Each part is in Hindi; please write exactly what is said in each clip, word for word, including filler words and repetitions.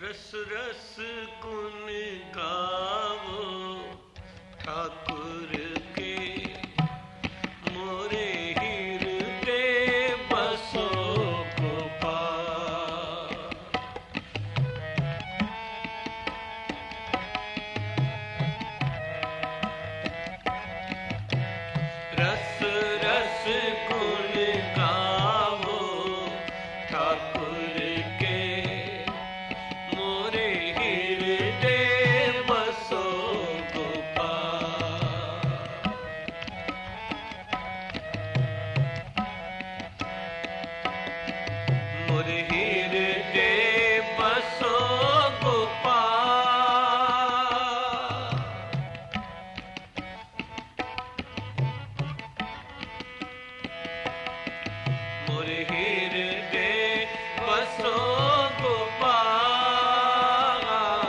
रस रस गुण गावो ठाकुर के, मोरे हृदय बसो गोपाल। रस रस गुण गावो ठाकुर के, मोरे हृदय बसो गोपाल। मोरे हृदय बसो गोपाल। मोरे हृदय बसो गोपाल।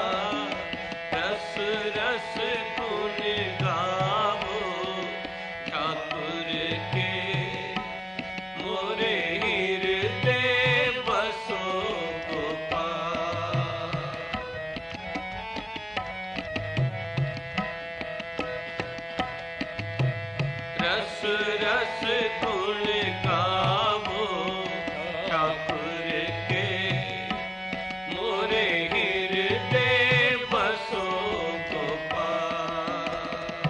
रस रस गुण गावो ठाकुर के, मोरे हृदय बसो गोपाल। रस रस गुण गावो ठाकुर के, मोरे हृदय बसो गोपाल।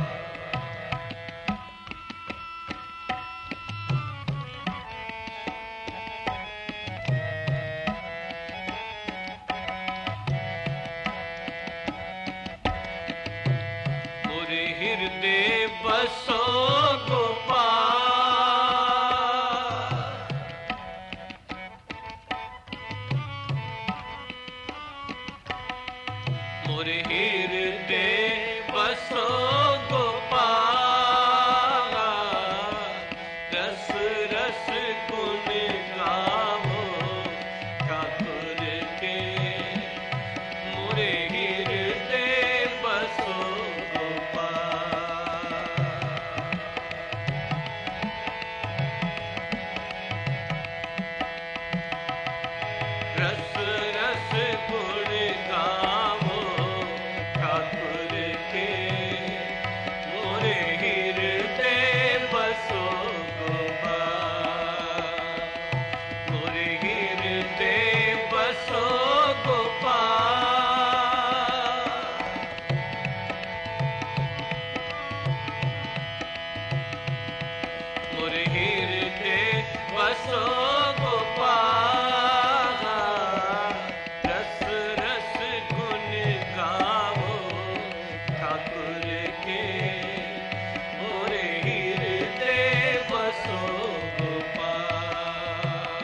मोरे हृदय बसो गोपाल। मोरे हृदय बसो गोपाल। रस रस गुण गावो ठाकुर के, मोरे हृदय बसो गोपाल। रस रस गुण गावो ठाकुर के, मोरे हृदय बसो गोपाल। मोरे हृदय बसो गोपाल। मोरे हृदय बसो गोपाल। रस रस गुण गावो ठाकुर के, मोरे हृदय बसो गोपाल।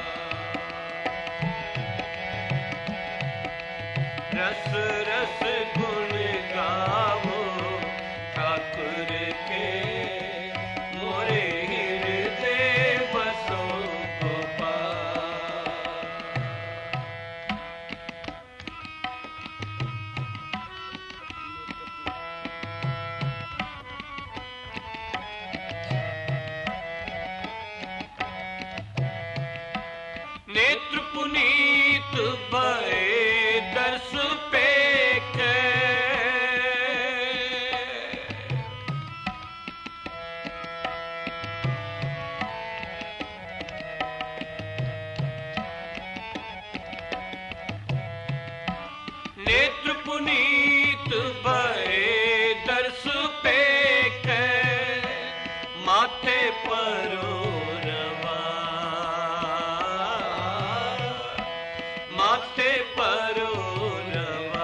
रस रस गुण गावो ठाकुर के, मोरे हृदय बसो गोपाल। नेत्र पुनीत भये दर्श पेखे, नेत्र पुनीत भये दर्श पेखे, माथे परो रवा, माथे परो रवा।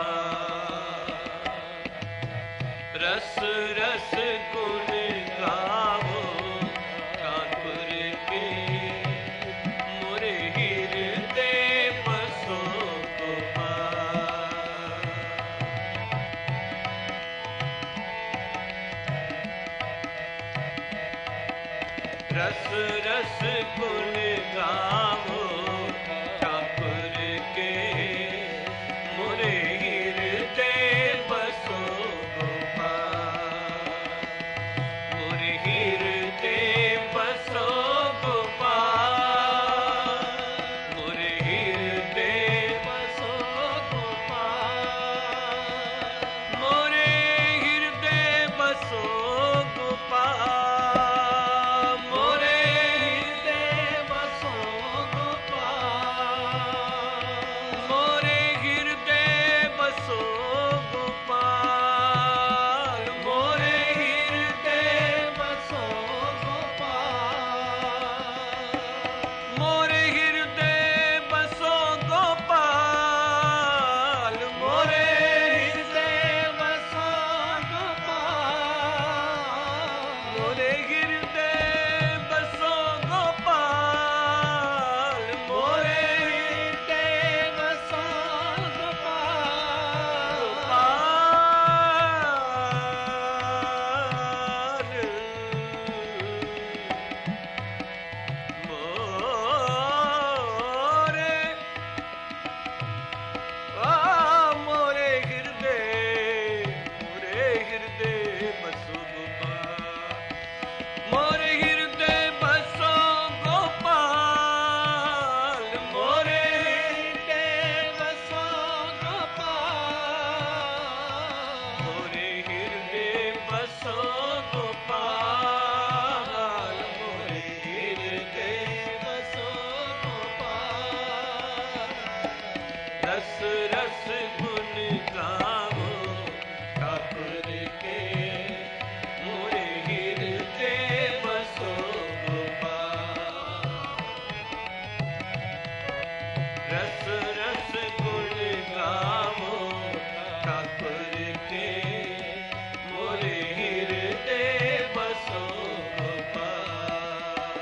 रस रस गुण गावो ठाकुर के, मोरे हृदय बसो गोपाल। रस रस गुण गावो ठाकुर के, मोरे हृदय बसो गोपाल। मोरे हृदय बसो गोपाल। मोरे हृदय बसो गोपाल। रस गुण गावो ठाकुर के मोरे हृदय बसो गोपाल। रस रस गुण गावो ठाकुर के मोरे हृदय बसो गोपाल।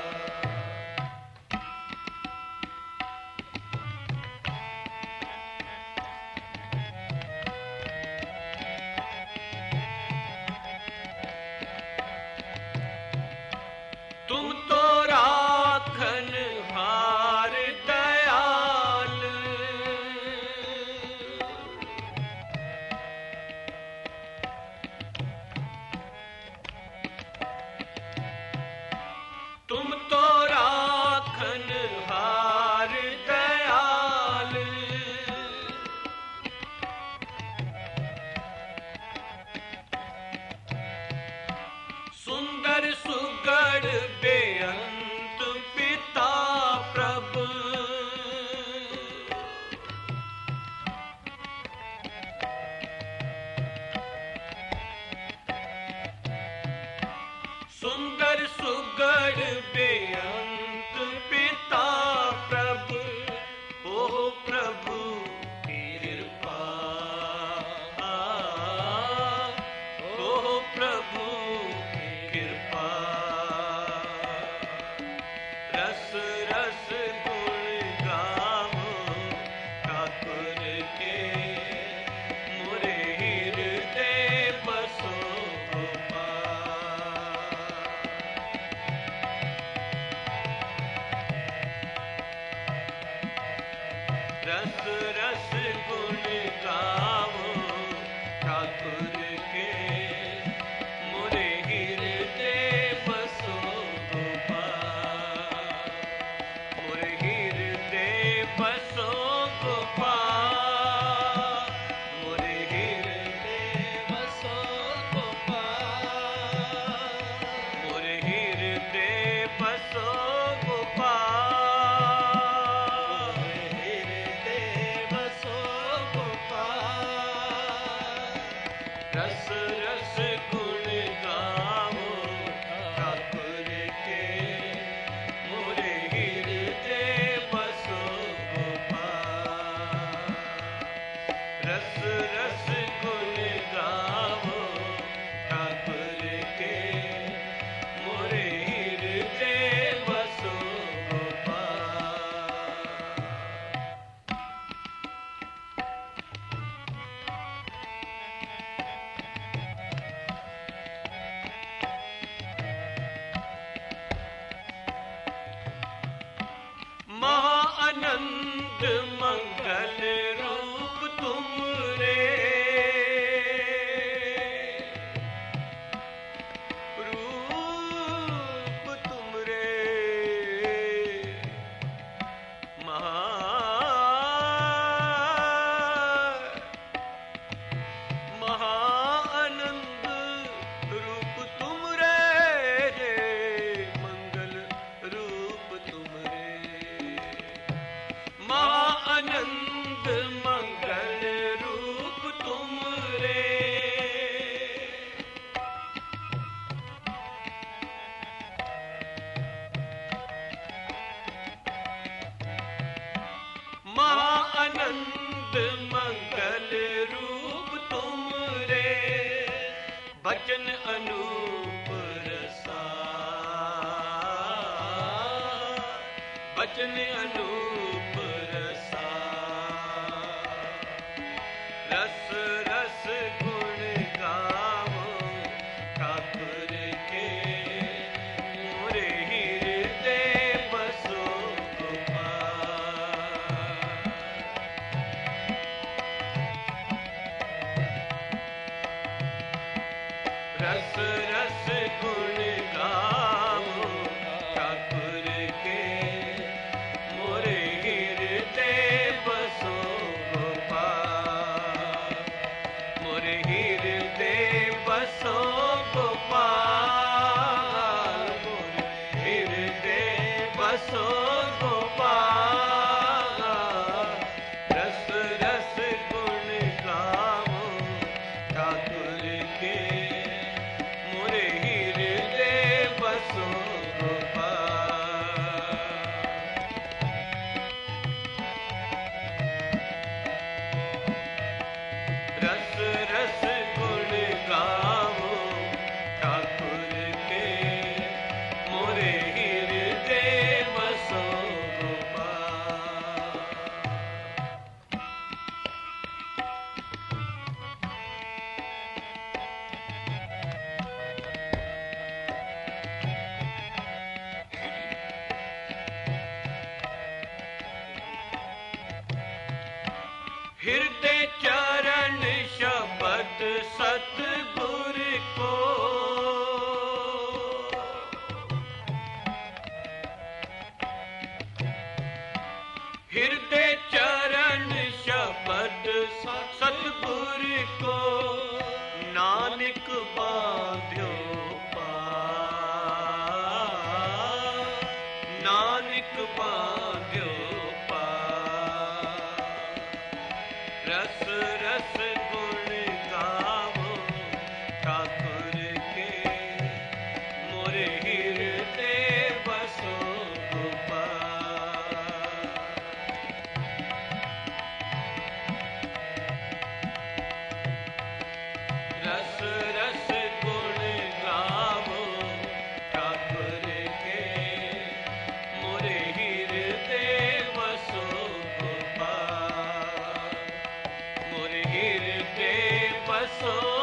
तुम तो राखन हार दयाल, तुम तो राखन हार दयाल। सुंदर सुगढ़ बेअंत पिता प्रभु, सुंदर सुगढ़ बेअंत पिता प्रभु। ओ प्रभु कृपा, ओ प्रभु कृपा। रस रस गुण गावो ठाकुर के मोरे हृदय बसो गोपाल। रस रस गुण गावो ठाकुर के मोरे हृदय बसो गोपाल। मोरे हृदय बसो गोपाल। मोरे हृदय बसो गोपाल। मोरे हृदय बसो गोपाल। रस रस गुण गावो ठाकुर के मोरे हृदय बसो गोपाल। रस रस गुण गावो ठाकुर के मोरे हृदय बसो गोपाल। महाआनंद मंगल रूप तुम रे, रूप तुम रे। महा महाआनंद रूप तुम रे, मंगल रूप तुम रे। महाआनंद मंगल रूप तुम रे। महाआनंद मंगल रूप तुम रे। बचन अनूप रसा, बचन अनूप रसा। रस रस गुण गावो ठाकुर के मोरे हृदय बसो गोपाल। रस रस गुण गावो ठाकुर के मोरे हृदय बसो गोपाल। मोरे हृदय बसो गोपाल। मोरे हृदय बसो गोपाल। रस रस रस रस गुण गावो ठाकुर के, मोरे हृदय बसो गोपाल। हृदय चरण शब्द सतगुर को, हृदय चरण शब्द सतगुर को, नानक बांध्यो पार, नानक बांध्यो पार। रस रस गुण गावो ठाकुर के, मोरे हृदय बसो गोपाल। रस रस गुण गावो ठाकुर के, मोरे हृदय बसो गोपाल, मोरे हृदय बसो